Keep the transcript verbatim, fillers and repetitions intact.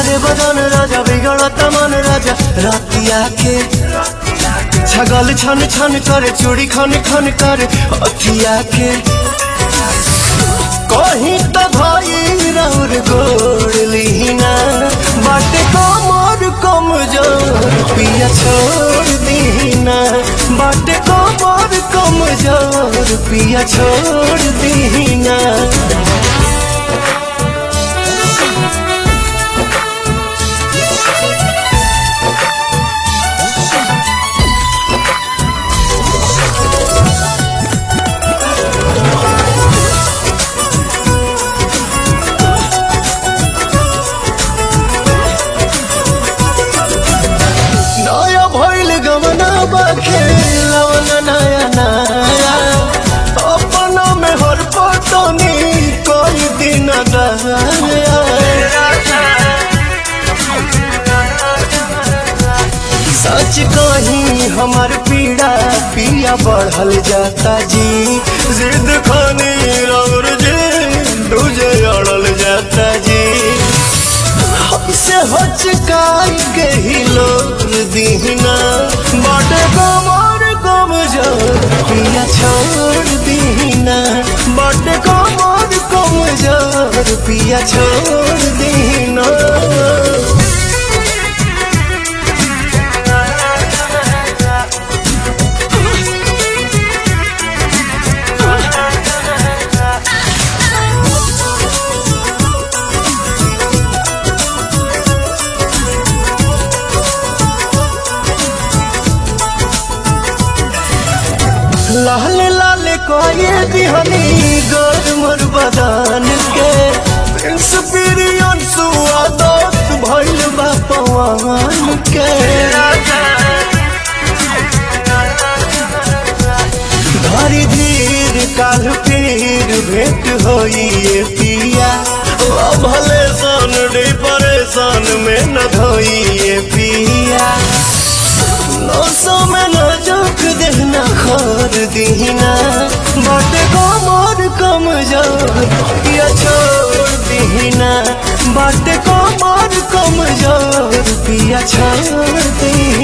सिहरे बदन राजा बिगड़ता मन राजा रातिया के छगल छन छन करे चूड़ी खन खन करे अखिया के कहीं तो भाई राउर गोड़ लीना बाटे कमर कमजोर पिया छोड़ दीना बाटे कमर कमजोर पिया छोड़ दीना। नया नया अपना में हर पटनी कोई दिन सच कहीं हमार पीड़ा पिया बढ़ल जाता जी जिद खानी और जी दूजे अड़ल जाता जी से हचकाई के ही लोर दीना बाटे कमर कमजोर पिया छोड़ दीना बाटे कमर कमजोर पिया छोड़ दीना। लाल लाल कोई दिहनी गोर मोर बदान के एक्सपीरियंस आदत भइल बा पवन के धरी धीर काल फिर भेंट होई पिया भले सन डी परेशान में न धोई पिया नौसो में न जोक देना खोर दीना बाटे कमर कमजोर पिया छोड़ दीना बाटे कमर कमजोर पिया छोड़ दीना।